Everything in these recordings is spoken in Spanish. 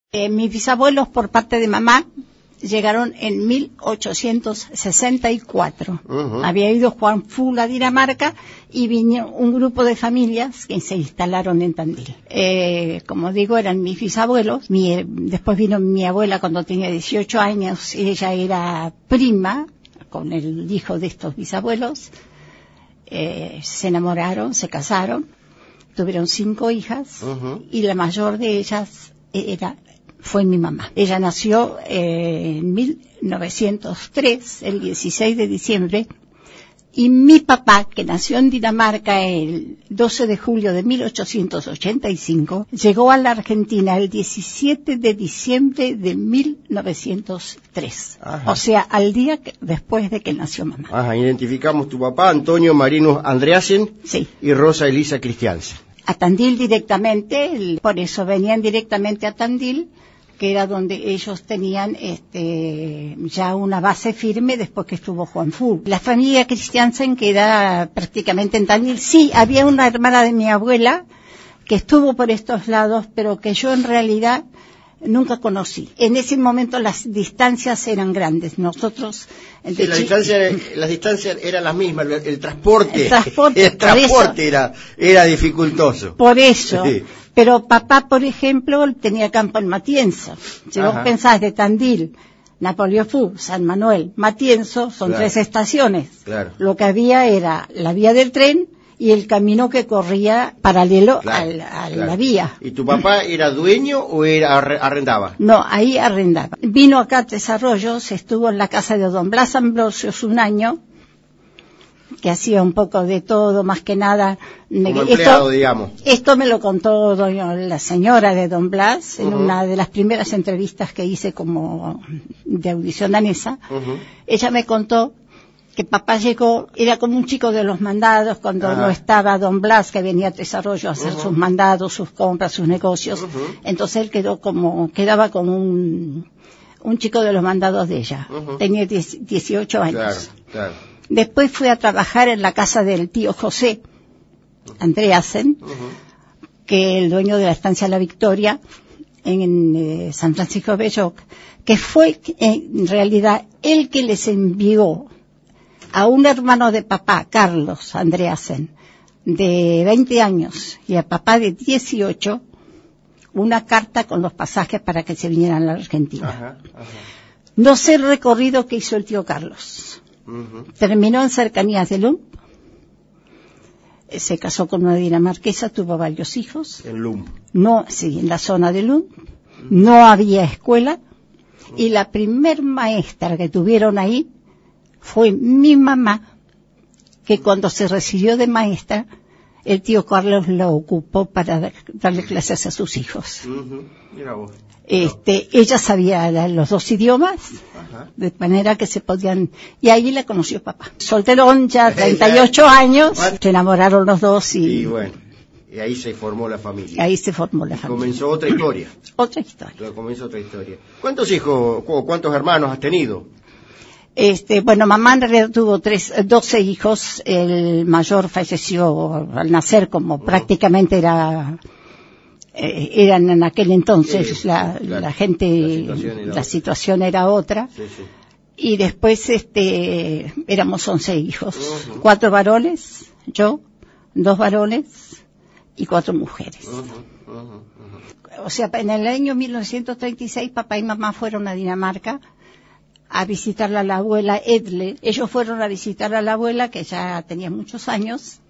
Mis bisabuelos por parte de mamá llegaron en 1864. Había ido Juan Fu a Dinamarca y vino un grupo de familias que se instalaron en Tandil. Como digo, eran mis bisabuelos. Después vino mi abuela cuando tenía 18 años y ella era prima con el hijo de estos bisabuelos. Se enamoraron, se casaron, tuvieron 5 hijas y la mayor de ellas fue mi mamá. Ella nació en 1903, el 16 de diciembre, y mi papá, que nació en Dinamarca el 12 de julio de 1885, llegó a la Argentina el 17 de diciembre de 1903. Ajá. O sea, al día después de que nació mamá. Ajá, identificamos tu papá, Antonio Marinus Andreasen, sí, y Rosa Elisa Christiansen. A Tandil directamente, por eso venían directamente a Tandil, que era donde ellos tenían ya una base firme después que estuvo Juan Fu. La familia Christiansen queda prácticamente en Tandil. Sí, había una hermana de mi abuela que estuvo por estos lados, pero que yo en realidad nunca conocí. En ese momento las distancias eran grandes. Nosotros... Sí, las distancias eran las mismas, el transporte era dificultoso. Por eso... Sí. Pero papá, por ejemplo, tenía campo en Matienzo. Si vos pensás de Tandil, Napoleón Fu, San Manuel, Matienzo, son 3 estaciones. Claro. Lo que había era la vía del tren y el camino que corría paralelo a la vía. ¿Y tu papá era dueño o arrendaba? No, ahí arrendaba. Vino acá a Tres Arroyos, estuvo en la casa de don Blas Ambrosios un año, que hacía un poco de todo, más que nada... Como empleado, digamos. Esto me lo contó la señora de don Blas en una de las primeras entrevistas que hice como de audición danesa. Ella me contó que papá llegó, era como un chico de los mandados cuando no estaba don Blas, que venía a Tres Arroyos a hacer sus mandados, sus compras, sus negocios. Entonces él quedaba como un chico de los mandados de ella. Tenía 18 años. Claro. Después fui a trabajar en la casa del tío José Andreasen, que el dueño de la estancia La Victoria, en San Francisco de Belloc, que fue en realidad el que les envió a un hermano de papá, Carlos Andreasen, de 20 años, y a papá de 18, una carta con los pasajes para que se vinieran a la Argentina. No sé el recorrido que hizo el tío Carlos. Terminó en cercanías de Lund, se casó con una dinamarquesa, tuvo varios hijos. En Lund. No, sí, en la zona de Lund. No había escuela y la primer maestra que tuvieron ahí fue mi mamá, que cuando se recibió de maestra, el tío Carlos la ocupó para darle clases a sus hijos. Mira vos. Ella sabía los 2 idiomas, de manera que se podían... Y ahí la conoció papá. Solterón, ya 38 años, se enamoraron los dos y... Y bueno, y ahí se formó la familia. Comenzó otra historia. Comenzó otra historia. ¿Cuántos hijos, cuántos hermanos has tenido? Bueno, mamá en realidad tuvo 12 hijos. El mayor falleció al nacer, como prácticamente eran en aquel entonces, la gente, la situación era otra. Y después éramos 11 hijos, 4 varones, yo, 2 varones y 4 mujeres. O sea, en el año 1936 papá y mamá fueron a Dinamarca a visitar a la abuela Edle. Ellos fueron a visitar a la abuela, que ya tenía muchos años,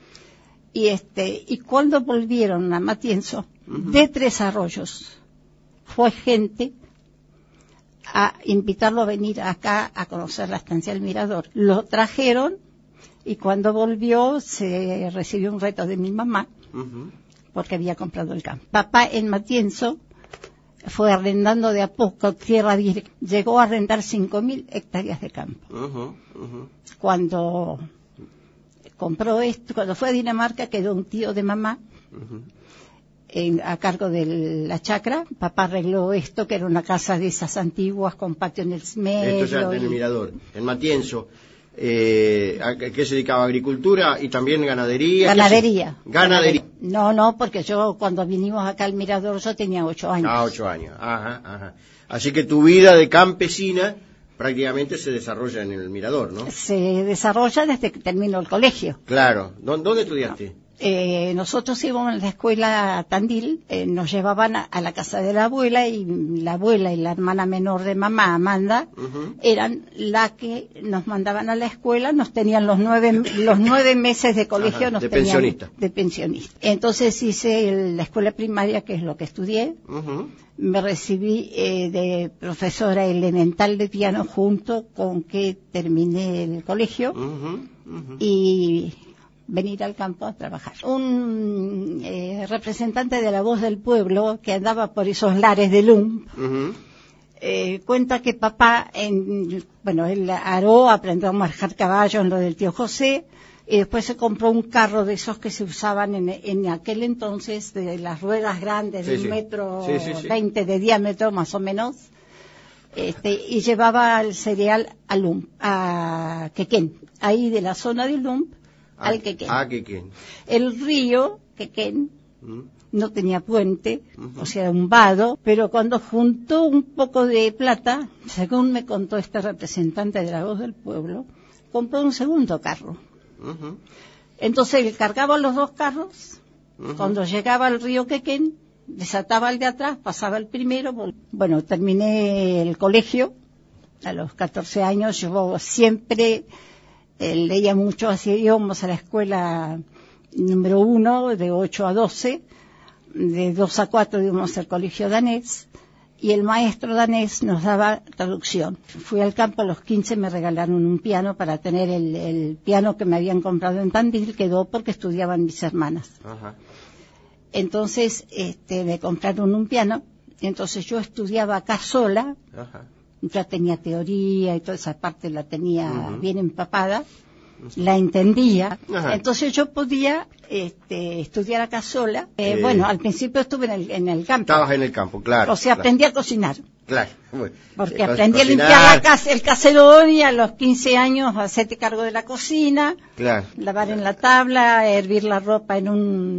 y cuando volvieron a Matienzo, de Tres Arroyos, fue gente a invitarlo a venir acá a conocer la estancia del Mirador. Lo trajeron y cuando volvió se recibió un reto de mi mamá, porque había comprado el campo. Papá en Matienzo fue arrendando de a poco tierra directa. Llegó a arrendar 5.000 hectáreas de campo. Cuando compró esto, cuando fue a Dinamarca, quedó un tío de mamá a cargo de la chacra. Papá arregló esto, que era una casa de esas antiguas con patio en el medio. Esto ya en el Mirador. En Matienzo ¿A qué se dedicaba? ¿Agricultura y también ganadería? Ganadería. Ganadería. No, porque yo cuando vinimos acá al Mirador yo tenía 8 años. 8 años, ajá. Así que tu vida de campesina prácticamente se desarrolla en el Mirador, ¿no? Se desarrolla desde que terminó el colegio. Claro. ¿Dónde estudiaste? Nosotros íbamos a la escuela a Tandil, nos llevaban a la casa de la abuela y la abuela y la hermana menor de mamá, Amanda, eran las que nos mandaban a la escuela, nos tenían los 9 meses de colegio, nos tenían de pensionista. Entonces hice la escuela primaria, que es lo que estudié, me recibí de profesora elemental de piano junto con que terminé el colegio y venir al campo a trabajar. Un representante de La Voz del Pueblo que andaba por esos lares de Lump cuenta que papá, él aró, aprendió a manejar caballo en lo del tío José, y después se compró un carro de esos que se usaban en aquel entonces, de las ruedas grandes de 1,20 m de diámetro más o menos, y llevaba el cereal a Lump, a Quequén, ahí de la zona de Lump al Quequén. El río Quequén no tenía puente, o sea, un vado, pero cuando juntó un poco de plata, según me contó este representante de La Voz del Pueblo, compró un segundo carro. Entonces él cargaba los 2 carros, cuando llegaba al río Quequén, desataba el de atrás, pasaba el primero. Bueno, terminé el colegio a los 14 años, yo siempre leía mucho, así íbamos a la escuela número 1, de 8 a 12, de 2 a 4 íbamos al colegio danés, y el maestro danés nos daba traducción. Fui al campo a los 15, me regalaron un piano para tener el piano que me habían comprado en Tandil, quedó porque estudiaban mis hermanas. Entonces me compraron un piano, y entonces yo estudiaba acá sola, ya tenía teoría y toda esa parte la tenía bien empapada, la entendía, entonces yo podía estudiar acá sola. Bueno, al principio estuve en el campo. Estabas en el campo, claro. O sea, aprendí a cocinar. Claro. Bueno, porque aprendí a limpiar el caserón y a los 15 años a hacerte cargo de la cocina, lavar en la tabla, hervir la ropa en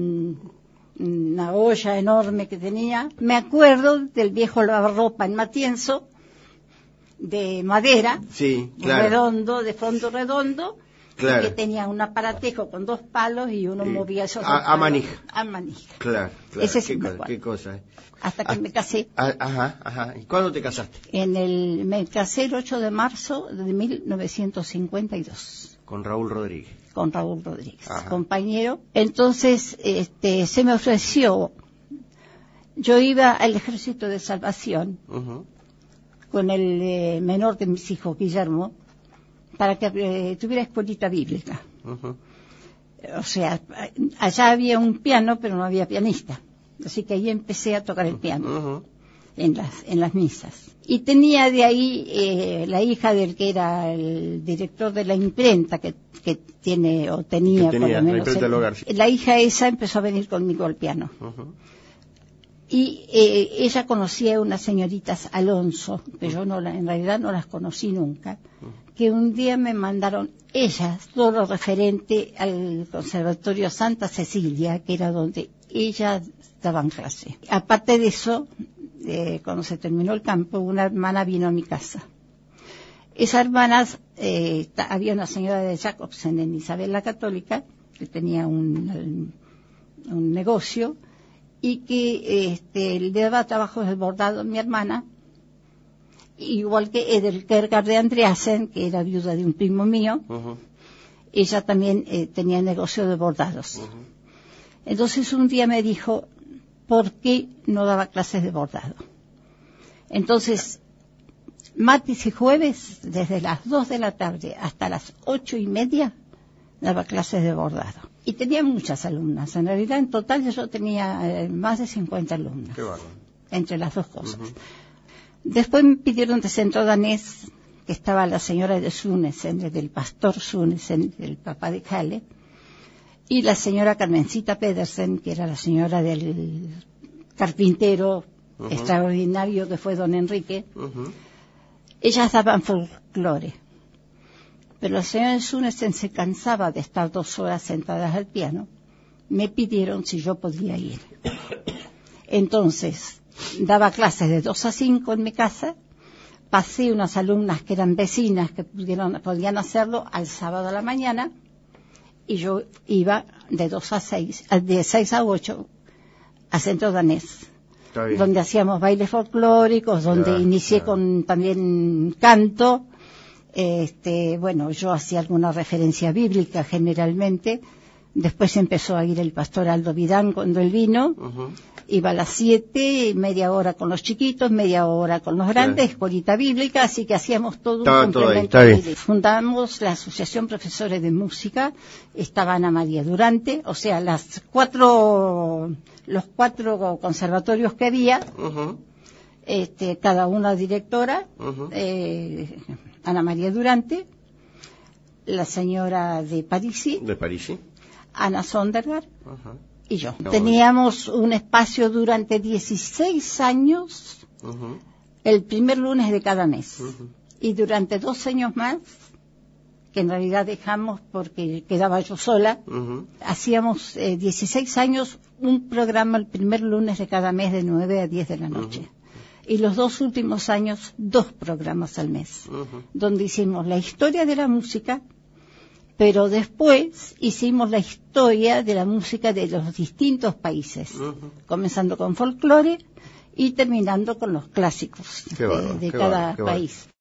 una olla enorme que tenía. Me acuerdo del viejo lavarropa en Matienzo, de madera, redondo, de fondo redondo, que tenía un aparatejo con 2 palos y uno movía esos a manija. A manija. Claro. Ese sí qué cosa. Hasta que me casé. ¿Y cuándo te casaste? Me casé el 8 de marzo de 1952. Con Raúl Rodríguez. Compañero. Entonces, se me ofreció, yo iba al Ejército de Salvación, con el menor de mis hijos, Guillermo, para que tuviera escuelita bíblica. O sea, allá había un piano, pero no había pianista. Así que ahí empecé a tocar el piano, en las misas. Y tenía de ahí la hija del que era el director de la imprenta, que tenía por lo menos. La hija esa empezó a venir conmigo al piano. Y ella conocía a unas señoritas Alonso, que yo en realidad no las conocí nunca, que un día me mandaron ellas todo lo referente al Conservatorio Santa Cecilia, que era donde ellas daban clase. Aparte de eso, cuando se terminó el campo, una hermana vino a mi casa. Esa hermana, había una señora de Jacobsen en Isabel la Católica, que tenía un negocio, y que le daba trabajos de bordado a mi hermana, igual que Edelkergar de Andreasen, que era viuda de un primo mío. Ella también tenía negocio de bordados. Entonces un día me dijo, ¿por qué no daba clases de bordado? Entonces, martes y jueves, desde las 2 de la tarde hasta las 8:30, daba clases de bordado. Y tenía muchas alumnas. En realidad, en total, yo tenía más de 50 alumnas. Qué bárbaro. Entre las 2 cosas. Después me pidieron de centro danés, que estaba la señora de Sunesen, del pastor Sunesen, el papá de Halle, y la señora Carmencita Pedersen, que era la señora del carpintero extraordinario que fue don Enrique. Ellas daban folclore. Pero la señora Sunesen se cansaba de estar 2 horas sentadas al piano. Me pidieron si yo podía ir. Entonces, daba clases de 2 a 5 en mi casa. Pasé unas alumnas que eran vecinas que podían hacerlo al sábado a la mañana. Y yo iba de 2 a 6, de 6 a 8 a Centro Danés, donde hacíamos bailes folclóricos, donde inicié con también canto. Bueno, yo hacía alguna referencia bíblica generalmente. Después empezó a ir el pastor Aldo Vidán cuando él vino. Iba a las 7, media hora con los chiquitos, media hora con los grandes, escuelita bíblica, así que hacíamos todo un complemento. Fundamos la Asociación Profesores de Música, estaba Ana María Durante, o sea, los 4 conservatorios que había, cada una directora, Ana María Durante, la señora de Parisi, Ana Sondergaard, y yo. Teníamos un espacio durante 16 años, el primer lunes de cada mes. Y durante 2 años más, que en realidad dejamos porque quedaba yo sola, hacíamos 16 años un programa el primer lunes de cada mes de 9 a 10 de la noche. Y los 2 últimos años, 2 programas al mes, donde hicimos la historia de la música, pero después hicimos la historia de la música de los distintos países, comenzando con folclore y terminando con los clásicos de cada país.